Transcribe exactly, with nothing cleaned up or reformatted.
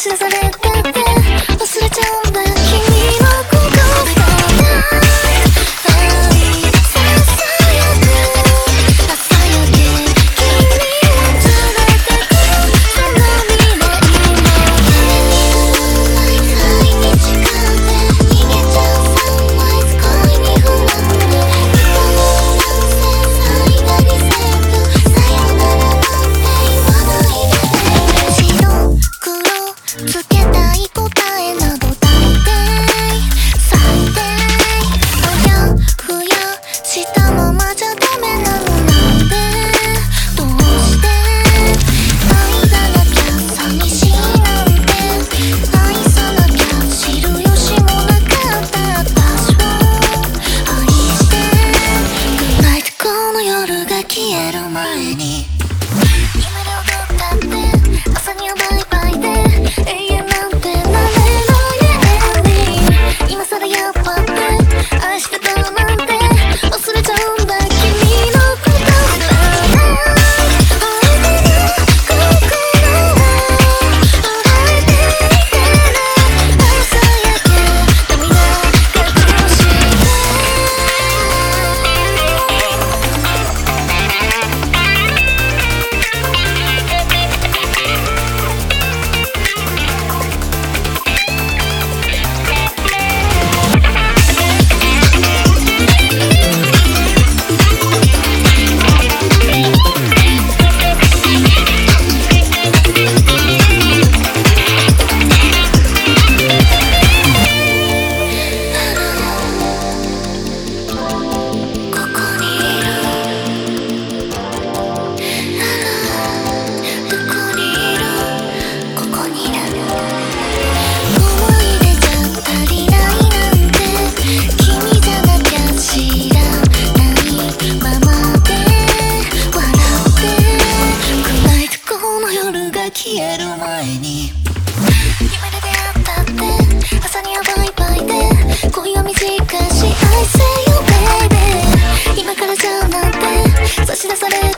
し出されてて忘れちゃうんだ君のことが愛ささやく朝焼け君を連れてくその未来も毎日間で逃げちゃうサンライズ恋に不安で人の男性最大リセットさよならなんて言わないで白黒つけたい答えなど大抵最低あやふやしたままじゃダメなのなんでどうして愛がなきゃ寂しいなんて愛さなきゃ知る由もなかった私を愛して Good night この夜が消える前に夢で踊ったって朝にはバイバイで永遠なんてなれないエンディング今更やっぱって愛してたなんて忘れちゃうんだ君のことがあなたの心は笑えていてね朝焼け涙隠してここにいるどこにいるここにいる思い出じゃ足りないなんて君じゃなきゃ知らないままで笑って暗いこの夜が消える前に夢で出会ったって朝にはバイバイで恋は短し I say you baby 今からじゃなんて差し出され